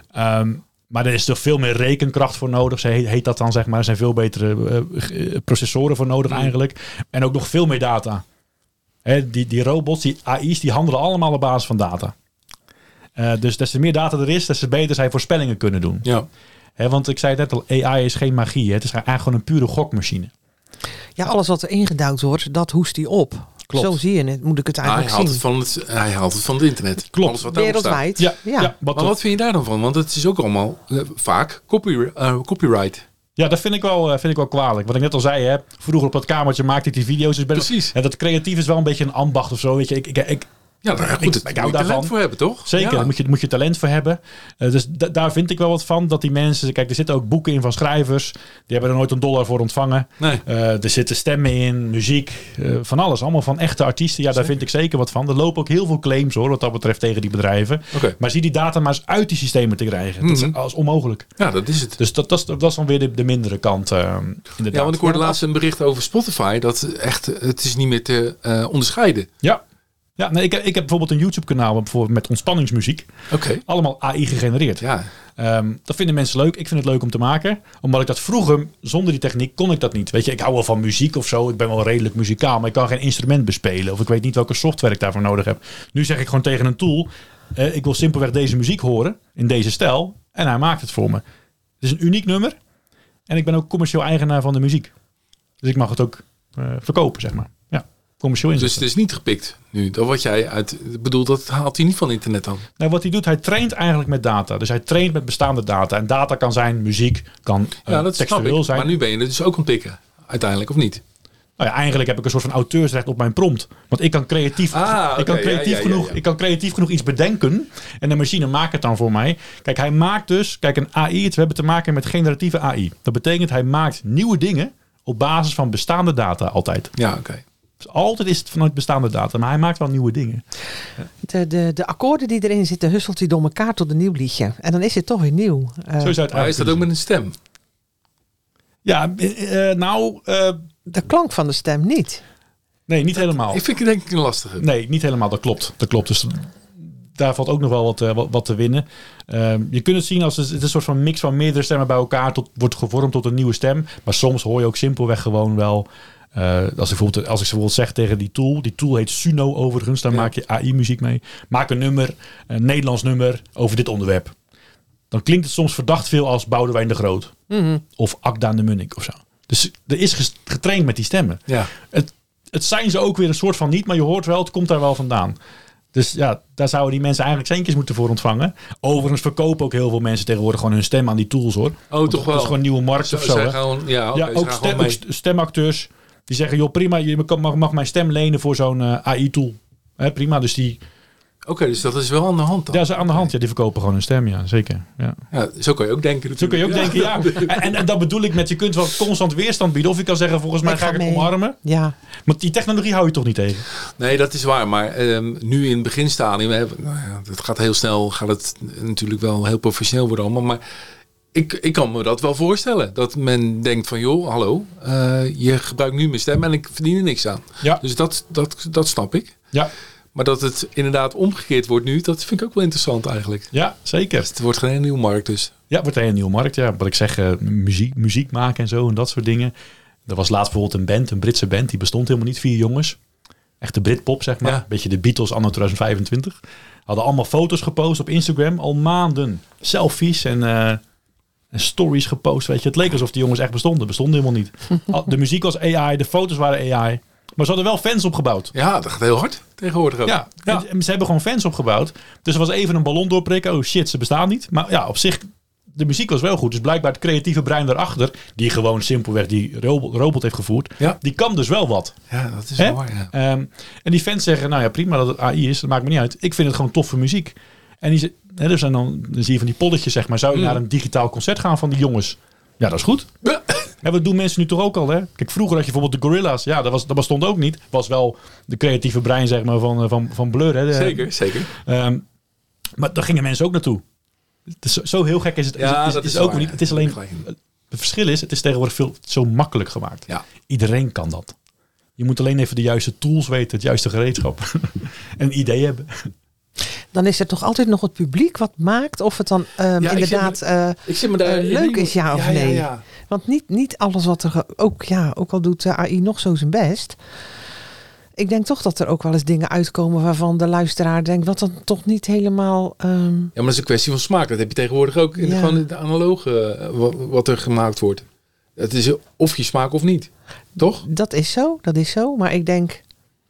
Um, maar er is toch veel meer rekenkracht voor nodig. Ze heet, heet dat dan, zeg maar. Er zijn veel betere uh, processoren voor nodig eigenlijk. En ook nog veel meer data. Hè, die, die robots, die A I's, die handelen allemaal op basis van data. Uh, dus des te meer data er is, des te beter zij voorspellingen kunnen doen. Ja. He, want ik zei het net al, A I is geen magie. Hè? Het is eigenlijk gewoon een pure gokmachine. ja, alles wat er ingedouwd wordt, dat hoest hij op. Klopt. Zo zie je het. Moet ik het Ah, hij, eigenlijk haalt zien. het van het, hij haalt het van het internet. Klopt. Alles wat daarop staat. Wereldwijd. Ja, Ja. ja. wat, Maar wat vind je daar dan van? Want het is ook allemaal uh, vaak copy, uh, copyright. ja, dat vind ik, wel, uh, vind ik wel kwalijk. Wat ik net al zei, hè? Vroeger op dat kamertje maakte ik die video's. Dus ben Precies. En dat creatief is wel een beetje een ambacht of zo. Weet je, ik, ik, ik, Ja, daar Ik- moet ik het hou moet je talent daarvan. voor hebben, toch? Zeker, Ja. daar moet je, moet je talent voor hebben. Uh, dus da- daar vind ik wel wat van. Dat die mensen, kijk, er zitten ook boeken in van schrijvers. Die hebben er nooit een dollar voor ontvangen. Nee. Uh, er zitten stemmen in, muziek, uh, van alles. Allemaal van echte artiesten. Ja, daar vind ik zeker wat van. Er lopen ook heel veel claims hoor, wat dat betreft tegen die bedrijven. Oké. Maar zie die data maar eens uit die systemen te krijgen. Dat Mhm. is als onmogelijk. Ja, dat is het. Dus dat, dat, is, dat is dan weer de, de mindere kant. Uh, inderdaad. Ja, want ik hoorde laatst een bericht over Spotify. Dat echt, het is niet meer te uh, onderscheiden. Ja. Ja, nee, ik, ik heb bijvoorbeeld een YouTube-kanaal bijvoorbeeld met ontspanningsmuziek. Oké. Allemaal A I gegenereerd. Ja. Um, dat vinden mensen leuk. Ik vind het leuk om te maken. Omdat ik dat vroeger, zonder die techniek, kon ik dat niet. Weet je, ik hou wel van muziek of zo. Ik ben wel redelijk muzikaal, maar ik kan geen instrument bespelen. Of ik weet niet welke software ik daarvoor nodig heb. Nu zeg ik gewoon tegen een tool, uh, ik wil simpelweg deze muziek horen, in deze stijl. En hij maakt het voor me. Het is een uniek nummer. En ik ben ook commercieel eigenaar van de muziek. Dus ik mag het ook uh, verkopen, zeg maar. Ja, commercieel Dus inzetten. het is niet gepikt nu. Dat wat jij uit... Ik bedoel, dat haalt hij niet van internet dan. Nou, wat hij doet, hij traint eigenlijk met data. Dus hij traint met bestaande data. En data kan zijn muziek, kan uh, Ja, dat snap textueel ik. zijn. Maar nu ben je er dus ook aan het pikken. Uiteindelijk, of niet? Nou ja, eigenlijk heb ik een soort van auteursrecht op mijn prompt. Want ik kan creatief, Ah, ik kan oké, creatief ja, ja, ja, genoeg, ja. ik kan creatief genoeg iets bedenken. En de machine maakt het dan voor mij. Kijk, hij maakt dus, kijk, een A I, we hebben te maken met generatieve A I. Dat betekent, hij maakt nieuwe dingen op basis van bestaande data altijd. Ja, oké. Okay. Dus altijd is het vanuit bestaande data, maar hij maakt wel nieuwe dingen. De, de, de akkoorden die erin zitten, husselt hij door elkaar tot een nieuw liedje. En dan is het toch weer nieuw. Uh, Zo is het Maar is dat ook met een stem? Ja, uh, nou... Uh, de klank van de stem niet. Nee, niet helemaal. Ik vind het denk ik een lastige. Nee, niet helemaal. Dat klopt. Dat klopt. Dus daar valt ook nog wel wat, uh, wat, wat te winnen. Uh, je kunt het zien als het is een soort van mix van meerdere stemmen bij elkaar tot, wordt gevormd tot een nieuwe stem. Maar soms hoor je ook simpelweg gewoon wel... Uh, als, ik bijvoorbeeld, als ik bijvoorbeeld zeg tegen die tool, die tool heet Suno overigens, daar ja. maak je A I-muziek mee. Maak een nummer, een Nederlands nummer over dit onderwerp. Dan klinkt het soms verdacht veel als Boudewijn de Groot. Mm-hmm. Of Akda de Munnik of zo. Dus er is getraind met die stemmen. Ja. Het, het zijn ze ook weer een soort van niet, maar je hoort wel, het komt daar wel vandaan. Dus ja, daar zouden die mensen eigenlijk centjes moeten voor ontvangen. Overigens verkopen ook heel veel mensen tegenwoordig gewoon hun stem aan die tools, hoor. Oh, toch wel? Dat is gewoon een nieuwe markt Zo, of zo, hè? Gewoon, ja, okay, ja, ook, stem, ook stemacteurs. Die zeggen, joh, prima, je mag, mag mijn stem lenen voor zo'n uh, A I-tool. Hè, prima, dus die... Oké, okay, dus dat is wel aan de hand dan? Ja, dat is aan de hand. Ja, die verkopen gewoon hun stem, ja, zeker. Ja. Ja, zo kan je ook denken natuurlijk. Zo kun je ook ja. denken, ja. En, en dat bedoel ik met, je kunt wel constant weerstand bieden. Of je kan zeggen, volgens mij ik ga ik het mee. omarmen. Ja. Maar die technologie hou je toch niet tegen? Nee, dat is waar. Maar um, nu in het beginstadium, nou ja, het gaat heel snel, gaat het natuurlijk wel heel professioneel worden allemaal. Maar ik, ik kan me dat wel voorstellen. Dat men denkt van, joh, hallo, uh, je gebruikt nu mijn stem en ik verdien er niks aan. Ja. Dus dat, dat, dat snap ik. Ja. Maar dat het inderdaad omgekeerd wordt nu, dat vind ik ook wel interessant eigenlijk. Ja, zeker. Het wordt geen nieuwe markt dus. Ja, het wordt een nieuwe markt. Ja, wat ik zeg, uh, muziek, muziek maken en zo en dat soort dingen. Er was laatst bijvoorbeeld een band, een Britse band, die bestond helemaal niet. Vier jongens. Echte Britpop, zeg maar. Ja. Een beetje de Beatles anno twintig vijfentwintig. Hadden allemaal foto's gepost op Instagram, al maanden. Selfies en, uh, en stories gepost, weet je. Het leek alsof die jongens echt bestonden. Bestonden helemaal niet. De muziek was A I, de foto's waren A I. Maar ze hadden wel fans opgebouwd. Ja, dat gaat heel hard tegenwoordig ook. Ja, ja. En ze hebben gewoon fans opgebouwd. Dus er was even een ballon doorprikken. Oh shit, ze bestaan niet. Maar ja, op zich, de muziek was wel goed. Dus blijkbaar het creatieve brein daarachter, die gewoon simpelweg die robot, robot heeft gevoerd, ja. die kan dus wel wat. Ja, dat is Hè? wel waar, ja. Um, en die fans zeggen, nou ja, prima dat het A I is. Dat maakt me niet uit. Ik vind het gewoon toffe muziek. En die, hè, dus en dan, dan zie je van die polletjes, zeg maar. Zou je mm. naar een digitaal concert gaan van die jongens? Ja, dat is goed. Ja. En wat doen mensen nu toch ook al, hè? Kijk, vroeger had je bijvoorbeeld de Gorilla's. Ja, dat, was, dat bestond ook niet. Was wel de creatieve brein, zeg maar, van, van, van Blur, hè? De, zeker, zeker. Um, maar daar gingen mensen ook naartoe. Het is zo, zo heel gek is het, ja, is, is, dat is, is ook waar, niet. Het is alleen, het verschil is, het is tegenwoordig veel zo makkelijk gemaakt. Ja. Iedereen kan dat. Je moet alleen even de juiste tools weten, het juiste gereedschap. En een idee hebben. Dan is er toch altijd nog het publiek wat maakt of het dan um, ja, inderdaad uh, ik zit me daar uh, leuk is, ja of ja, nee. Ja, ja. Want niet, niet alles wat er ook, ja, ook al doet de A I nog zo zijn best. Ik denk toch dat er ook wel eens dingen uitkomen waarvan de luisteraar denkt, wat dan toch niet helemaal... Um... Ja, maar dat is een kwestie van smaak. Dat heb je tegenwoordig ook in, ja. gewoon in de analoge uh, wat, wat er gemaakt wordt. Het is of je smaak of niet. Toch? Dat is zo, dat is zo. Maar ik denk...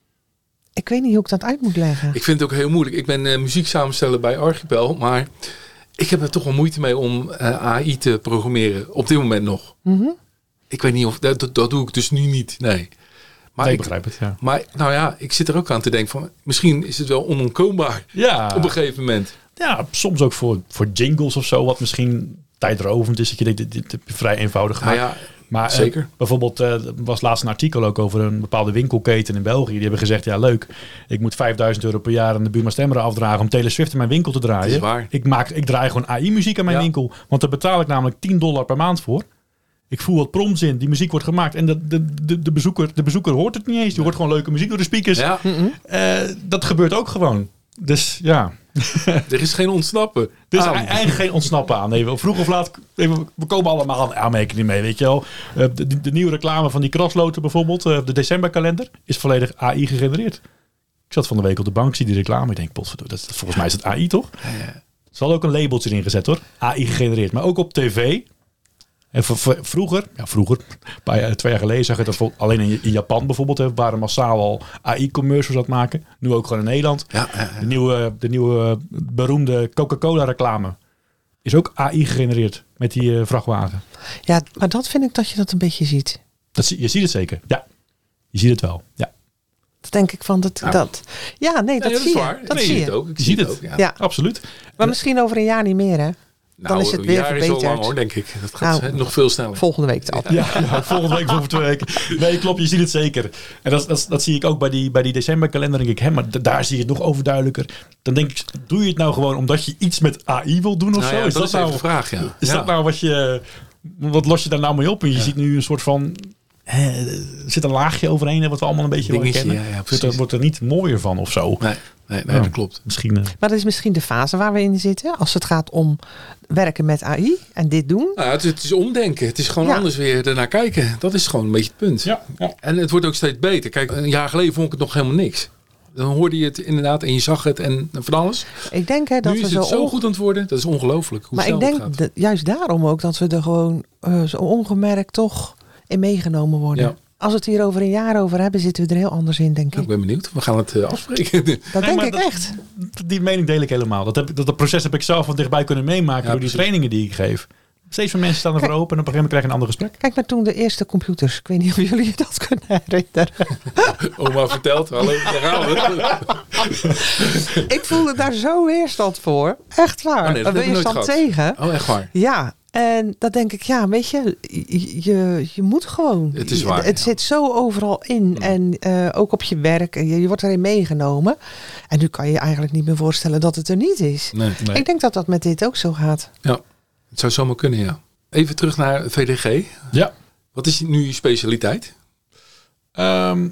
Ik weet niet hoe ik dat uit moet leggen. Ik vind het ook heel moeilijk. Ik ben uh, muziek samensteller bij Archipel, maar ik heb er toch wel moeite mee om uh, A I te programmeren. Op dit moment nog. Mm-hmm. Ik weet niet of... Dat, dat, dat doe ik dus nu niet. Nee. Maar nee, ik begrijp het, ja. Maar nou ja, ik zit er ook aan te denken van... Misschien is het wel onontkoombaar. Ja. Op een gegeven moment. Ja, soms ook voor, voor jingles of zo. Wat misschien tijdrovend is. Dat je denkt, dit, dit, dit vrij eenvoudig gemaakt. Nou ja, maar zeker. Uh, bijvoorbeeld, er uh, was laatst een artikel ook over een bepaalde winkelketen in België. Die hebben gezegd, ja leuk, ik moet vijfduizend euro per jaar aan de Buma Stemra afdragen om Taylor Swift in mijn winkel te draaien. Dat is waar. Ik, maak, ik draai gewoon A I-muziek aan mijn ja. winkel. Want daar betaal ik namelijk tien dollar per maand voor. Ik voel wat prompts in, die muziek wordt gemaakt. En de, de, de, de, bezoeker, de bezoeker hoort het niet eens. Die ja. hoort gewoon leuke muziek door de speakers. Ja. Uh, dat gebeurt ook gewoon. Dus ja... Er is geen ontsnappen Er is aan. eigenlijk geen ontsnappen aan. Nee, vroeg of laat, we komen allemaal aanmerkingen mee, weet je wel. De, de, de nieuwe reclame van die krasloten bijvoorbeeld, de decemberkalender, is volledig A I gegenereerd. Ik zat van de week op de bank, zie die reclame. Ik denk, potverdorie, dat, volgens mij is het A I toch? Ja, ja. Er zal ook een labeltje erin gezet hoor. A I gegenereerd. Maar ook op tv. En v- v- vroeger, ja vroeger, een paar jaar, twee jaar geleden zag je dat alleen in, in Japan bijvoorbeeld, hè, waren massaal al A I-commercials aan het maken. Nu ook gewoon in Nederland. Ja, ja, ja. De nieuwe, de nieuwe beroemde Coca-Cola reclame is ook A I gegenereerd met die uh, vrachtwagen. Ja, maar dat vind ik dat je dat een beetje ziet. Dat, je ziet het zeker, ja. Je ziet het wel, ja. Dat denk ik van dat. Ja, dat, ja nee, dat nee, zie dat je. Waar. Dat nee, zie je. Het ook. Ik je zie ziet het het, ook, ja. ja. Absoluut. Maar misschien over een jaar niet meer, hè? Dan nou, is het weer jaar verbeterd. is al lang hoor, denk ik. Dat gaat nou, nog veel sneller. Volgende week al. Ja, ja, volgende week of over twee weken. Nee, klopt, je ziet het zeker. En dat, dat, dat zie ik ook bij die, bij die decemberkalender. Denk ik, hè, maar d- daar zie je het nog overduidelijker. Dan denk ik, doe je het nou gewoon omdat je iets met A I wil doen of nou zo? Ja, is dat, dat, dat nou de vraag, ja. Is ja. dat nou wat je... Wat los je daar nou mee op? En je ja. ziet nu een soort van... Hè, er zit een laagje overheen, wat we allemaal een beetje wel kennen. Ja, ja, wordt, er, wordt er niet mooier van of zo. Nee, nee, nee ja, dat klopt. Misschien, uh... Maar dat is misschien de fase waar we in zitten. Als het gaat om werken met A I en dit doen. Nou, het, is, het is omdenken. Het is gewoon ja. anders weer ernaar kijken. Dat is gewoon een beetje het punt. Ja, ja. En het wordt ook steeds beter. Kijk, een jaar geleden vond ik het nog helemaal niks. Dan hoorde je het inderdaad en je zag het en van alles. Ik denk hè, dat nu we is het zo, zo goed aan het worden. Dat is ongelooflijk hoe maar snel ik denk het gaat. dat juist daarom ook dat we er gewoon uh, zo ongemerkt toch in meegenomen worden. Ja. als we het hier over een jaar over hebben, zitten we er heel anders in, denk Ja, ik. ik ben benieuwd. We gaan het uh, afspreken. Dat Nee, denk maar ik dat- echt. Die mening deel ik helemaal. Dat, heb, dat, dat proces heb ik zelf van dichtbij kunnen meemaken Ja, door die precies. trainingen die ik geef. Steeds meer mensen staan ervoor open en op een gegeven moment krijg je een ander gesprek. Kijk maar toen de eerste computers. Ik weet niet of jullie je dat kunnen herinneren. Oma vertelt. Hallo, daar gaan we. Ik voelde daar zo weerstand voor. Echt waar. Oh nee, dat heb ik nooit weerstand gehad. tegen. Oh, echt waar. Ja, en dat denk ik, ja, weet je, je, je, je moet gewoon. Het is waar, Het ja. zit zo overal in. En uh, ook op je werk. Je, je wordt erin meegenomen. En nu kan je je eigenlijk niet meer voorstellen dat het er niet is. Nee. Nee. Ik denk dat dat met dit ook zo gaat. Ja, het zou zomaar kunnen, ja. Even terug naar V D G. Ja. Wat is nu je specialiteit? Um,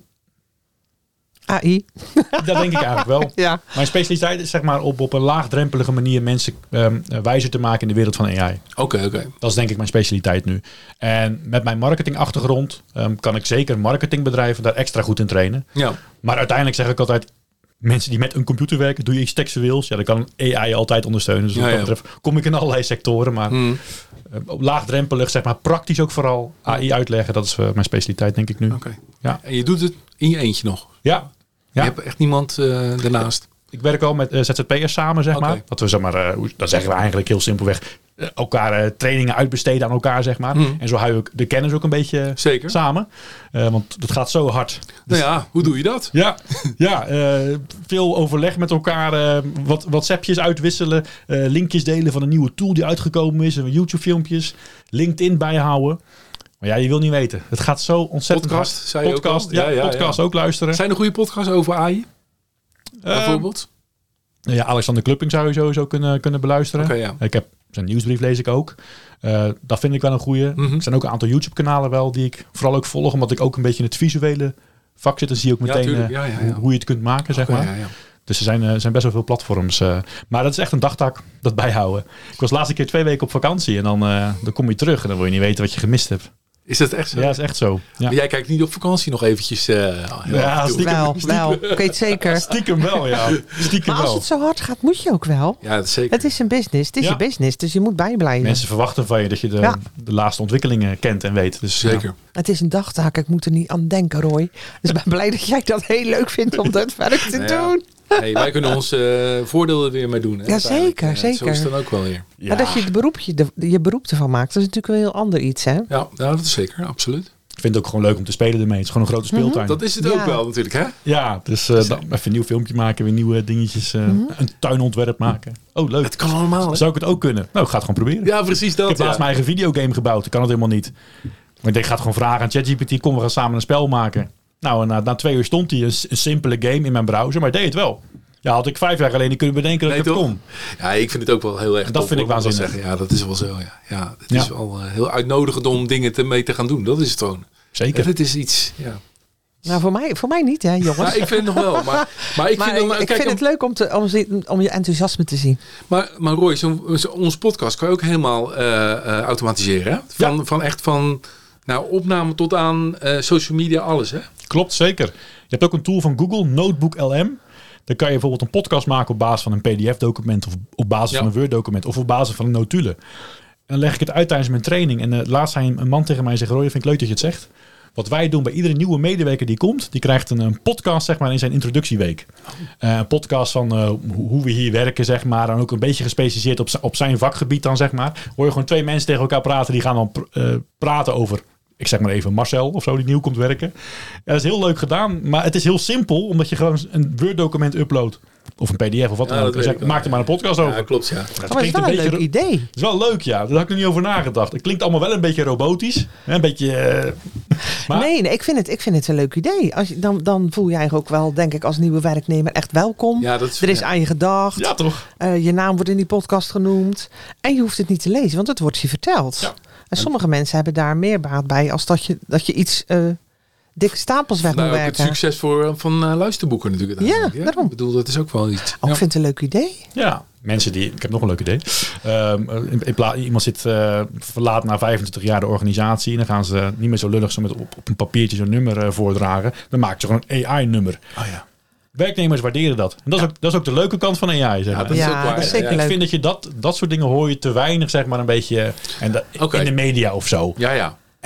A I. dat denk ik eigenlijk wel. Ja. Mijn specialiteit is zeg maar op, op een laagdrempelige manier mensen um, wijzer te maken in de wereld van A I. Oké, okay, oké. Okay. Dat is denk ik mijn specialiteit nu. En met mijn marketingachtergrond um, kan ik zeker marketingbedrijven daar extra goed in trainen. Ja. Maar uiteindelijk zeg ik altijd, mensen die met een computer werken, doe je iets textueels. Ja, dan kan A I altijd ondersteunen. Dus wat Ja, dat ja. betreft kom ik in allerlei sectoren. Maar Hmm. uh, laagdrempelig, zeg maar praktisch ook vooral A I uitleggen. Dat is uh, mijn specialiteit denk ik nu. Oké. Okay. Ja. En je doet het in je eentje nog? Ja. Je Ja. hebt echt niemand uh, daarnaast? Ik werk al met uh, Z Z P'ers samen, zeg Okay. maar. Dat we, zeg maar, uh, hoe- dan zeggen we eigenlijk heel simpelweg uh, elkaar uh, trainingen uitbesteden aan elkaar, zeg maar. Hmm. En zo hou je ook de kennis ook een beetje Zeker. samen. Uh, want dat gaat zo hard. Nou ja, hoe doe je dat? Ja, ja uh, veel overleg met elkaar. Uh, wat WhatsAppjes uitwisselen. Uh, linkjes delen van een nieuwe tool die uitgekomen is. YouTube filmpjes. LinkedIn bijhouden. Maar ja, je wil niet weten. Het gaat zo ontzettend Podcast, hard. zei je ook podcast, al? ja, Ja, ja, podcast ja. ook luisteren. Zijn er goede podcasts over A I? Uh, Bijvoorbeeld? Ja, Alexander Klupping zou je sowieso kunnen, kunnen beluisteren. Oké, ja. Ik heb zijn nieuwsbrief lees ik ook. Uh, dat vind ik wel een goeie. Mhm. Er zijn ook een aantal YouTube kanalen wel die ik vooral ook volg. Omdat ik ook een beetje in het visuele vak zit. Dan zie je ook Ja, meteen tuurlijk. uh, Ja, ja, ja. Hoe, hoe je het kunt maken, zeg Oké, maar. ja, ja. Dus er zijn, uh, zijn best wel veel platforms. Uh, maar dat is echt een dagtaak, dat bijhouden. Ik was de laatste keer twee weken op vakantie. En dan, uh, dan kom je terug en dan wil je niet weten wat je gemist hebt. Is dat echt zo? Ja, dat is echt zo. Ja, Maar jij kijkt niet op vakantie nog eventjes... Uh, heel Ja, af en toe. stiekem. Wel, wel. Ik weet zeker. Stiekem wel, ja. Stiekem Maar als wel. het zo hard gaat, moet je ook wel. Ja, dat is zeker. Het is een business. Het is Ja. je business. Dus je moet bijblijven. Mensen verwachten van je dat je de, Ja. de laatste ontwikkelingen kent en weet. Dus, ja. Zeker. Het is een dagtaak. Ik moet er niet aan denken, Roy. Dus ik ben blij dat jij dat heel leuk vindt om dat werk te Nou ja. doen. Hey, wij kunnen ons uh, voordeel er weer mee doen. Hè, Ja, uiteindelijk. zeker, Uh, Zo zeker. is het dan ook wel weer. Ja. Maar dat je het beroepje, de, je beroep ervan maakt, dat is natuurlijk een heel ander iets, hè? Ja, nou, dat is zeker. Absoluut. Ik vind het ook gewoon leuk om te spelen ermee. Het is gewoon een grote speeltuin. Dat is het Ja. ook wel natuurlijk, hè? Ja, dus uh, dan even een nieuw filmpje maken, weer nieuwe dingetjes. Uh, Mhm. Een tuinontwerp maken. Oh, leuk. Het kan allemaal, hè? Zou ik het ook kunnen? Nou, ik ga het gewoon proberen. Ja, precies dat. ik heb laatst ja. mijn eigen videogame gebouwd. Ik kan het helemaal niet. Maar ik denk, ik ga het gewoon vragen aan ChatGPT. Kom, we gaan samen een spel maken. Nou, en na, na twee uur stond hij een, een simpele game in mijn browser. Maar deed het wel. Ja, had ik vijf jaar geleden niet kunnen bedenken dat Nee, ik het toch? kon. Ja, ik vind het ook wel heel erg En dat tof, vind ik hoor, moet wel waanzinnig. zeggen. Ja, dat is wel zo, ja. Ja, het Ja. is wel uh, heel uitnodigend om dingen te, mee te gaan doen. Dat is het gewoon. Zeker. Het is iets, ja. Nou, voor mij, voor mij niet, hè, jongens. Ja, ik vind het nog wel. Maar, maar ik maar vind, dan, ik, ik kijk, vind het leuk om, te, om, zi- om je enthousiasme te zien. Maar, maar Roy, zo, zo, ons podcast kan je ook helemaal uh, uh, automatiseren. Hè? Van, Ja. van echt van nou, opname tot aan uh, social media, alles, hè? Klopt, zeker. Je hebt ook een tool van Google, Notebook L M. Dan kan je bijvoorbeeld een podcast maken op basis van een P D F-document... of op basis Ja. van een Word-document of op basis van een notulen. En dan leg ik het uit tijdens mijn training. En uh, laatst zei een man tegen mij en zegt... Roy, vind ik leuk dat je het zegt. Wat wij doen bij iedere nieuwe medewerker die komt... die krijgt een, een podcast zeg maar, in zijn introductieweek. Uh, een podcast van uh, hoe we hier werken, zeg maar. En ook een beetje gespecialiseerd op, z- op zijn vakgebied dan, zeg maar. Hoor je gewoon twee mensen tegen elkaar praten... die gaan dan pr- uh, praten over... ik zeg maar even Marcel of zo, die nieuw komt werken. Ja, dat is heel leuk gedaan, maar het is heel simpel, omdat je gewoon een Word-document uploadt. Of een P D F of wat Ja, dan dat ook. weet Zeg, ik wel, maak er ja. maar een podcast over. Ja, klopt, ja. Dat Oh, maar het is klinkt wel een beetje leuk ro- idee. Het is wel leuk, ja. Daar had ik nog niet over nagedacht. Het klinkt allemaal wel een beetje robotisch. Hè, Een beetje... eh, maar, Nee, nee ik, vind het, ik vind het een leuk idee. Als je, dan, dan voel je eigenlijk ook wel, denk ik, als nieuwe werknemer echt welkom. Ja, dat is, Er is ja. aan je gedacht. Ja, toch? Uh, je naam wordt in die podcast genoemd. En je hoeft het niet te lezen, want het wordt je verteld. Ja. En sommige mensen hebben daar meer baat bij als dat je, dat je iets uh, dikke stapels weg moet Nou, ook het werken. succes voor, van uh, luisterboeken natuurlijk. Ja, uiteindelijk, daarom. Ik bedoel, dat is ook wel iets. Oh, Ja. ik vind het een leuk idee. Ja. Mensen die... Ik heb nog een leuk idee. Um, in, in pla- iemand zit uh, verlaat na vijfentwintig jaar de organisatie. En dan gaan ze niet meer zo lullig zo met op, op een papiertje zo'n nummer uh, voordragen. Dan maakt ze gewoon een A I-nummer. Oh, ja. Werknemers waarderen dat. En dat is, ook, dat is ook de leuke kant van A I. Zeg Ja, maar. dat is Ja, ook waar. dat is zeker ja. Ik leuk. vind dat je dat, dat soort dingen hoor je te weinig, zeg maar, een beetje en dat, Oké. in de media of zo. Ja, ja.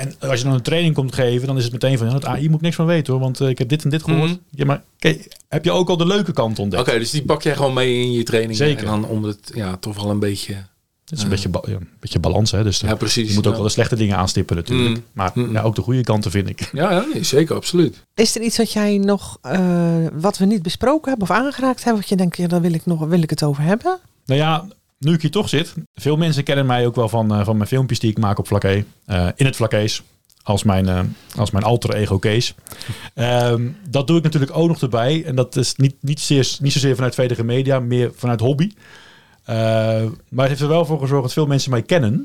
En als je dan een training komt geven, dan is het meteen van, ja, het A I moet ik niks van weten hoor, want uh, ik heb dit en dit gehoord. Mm. Ja, maar okay, heb je ook al de leuke kant ontdekt? Oké, okay, dus die pak jij gewoon mee in je training. Zeker. En dan om het ja, toch wel een beetje... Het is een, uh, beetje, ba- ja, een beetje balans, hè. Dus ja, precies. Je moet ook ja. wel de slechte dingen aanstippen natuurlijk. Mm. Maar Mm. ja, ook de goede kanten vind ik. Ja, ja nee, zeker, absoluut. Is er iets wat jij nog, uh, wat we niet besproken hebben of aangeraakt hebben, wat je denkt, ja, daar wil ik, nog, wil ik het over hebben? Nou ja, nu ik hier toch zit. Veel mensen kennen mij ook wel van, uh, van mijn filmpjes die ik maak op Vlakke. Uh, in het Vlakkees. Als mijn, uh, als mijn alter ego Kees. Um, dat doe ik natuurlijk ook nog erbij. En dat is niet, niet, zeer, niet zozeer vanuit V D G Media, meer vanuit hobby. Uh, maar het heeft er wel voor gezorgd dat veel mensen mij kennen.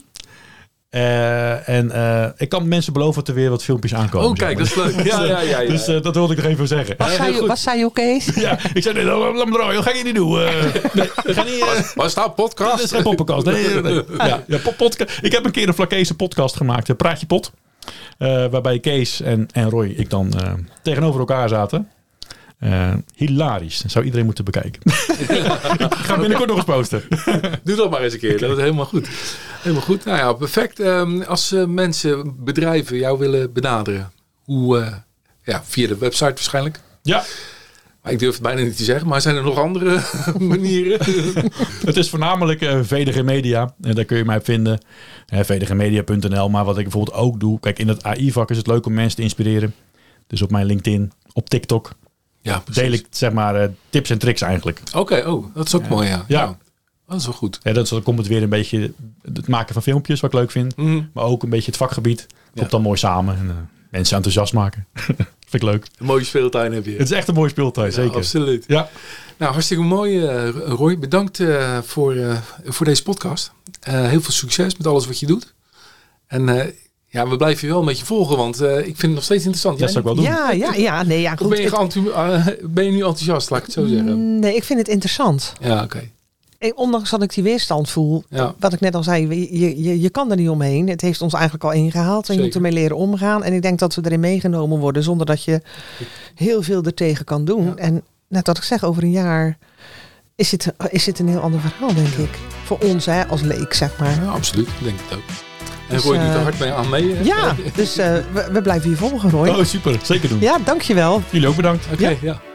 Uh, en uh, ik kan mensen beloven dat er weer wat filmpjes aankomen. Oh, kijk, dat is leuk. Ja, ja, ja, ja. Dus uh, dat wilde ik nog even zeggen. Wat zei je, wat zei je Kees? Ja, ik zei, nee, laat me draaien, dat ga je niet doen. Uh, nee, ga niet, uh, Waar staat podcast? Dit is geen podcast. Nee, nee, nee. Ja, ja, podcast. Ik heb een keer een Vlakkese podcast gemaakt, Praatje Pot. Uh, waarbij Kees en, en Roy, ik dan uh, tegenover elkaar zaten. Uh, hilarisch. Dat zou iedereen moeten bekijken. Ik ga binnenkort nog eens posten. Doe dat maar eens een keer. Dat is helemaal goed. Helemaal goed. Nou ja, perfect. Um, als uh, mensen, bedrijven jou willen benaderen. Hoe, uh, ja, via de website waarschijnlijk. Ja. Maar ik durf het bijna niet te zeggen. Maar zijn er nog andere manieren? Het is voornamelijk uh, V D G Media. En daar kun je mij op vinden. Uh, v d g media punt n l. Maar wat ik bijvoorbeeld ook doe. Kijk, in het A I-vak is het leuk om mensen te inspireren. Dus op mijn LinkedIn, op TikTok. Ja, deel ik zeg maar uh, tips en tricks eigenlijk. Oké, okay, oh, dat is ook ja. mooi, ja. Ja. Nou, dat is wel goed. Ja, dat, dan komt het weer een beetje het maken van filmpjes, wat ik leuk vind. Mm. Maar ook een beetje het vakgebied. Komt ja. dan mooi samen. En uh, mensen enthousiast maken. Vind ik leuk. Een mooie speeltuin heb je. Het is echt een mooie speeltuin, ja, zeker. Absoluut. Ja. Nou, hartstikke mooi, uh, Roy. Bedankt uh, voor, uh, voor deze podcast. Uh, heel veel succes met alles wat je doet. En... Uh, Ja, we blijven je wel een beetje volgen, want uh, ik vind het nog steeds interessant. Dat zou ik wel doen. Ja, ja, ja. Nee, ja, goed. Ben je, geëntu- uh, ben je nu enthousiast, laat ik het zo zeggen? Nee, ik vind het interessant. Ja, oké. Okay. Ondanks dat ik die weerstand voel, ja. wat ik net al zei, je, je, je kan er niet omheen. Het heeft ons eigenlijk al ingehaald en Zeker. Je moet ermee leren omgaan. En ik denk dat we erin meegenomen worden zonder dat je heel veel ertegen kan doen. Ja. En net wat ik zeg, over een jaar is het, is het een heel ander verhaal, denk ja. ik. Voor ons, hè, als leek, zeg maar. Ja, absoluut. Ik denk het ook. En dus, Roy doet er uh, hard mee aan mee. Ja, dus uh, we, we blijven je volgen, Roy. Oh, super. Zeker doen. Ja, dankjewel. Jullie ook bedankt. Oké, okay, ja. ja.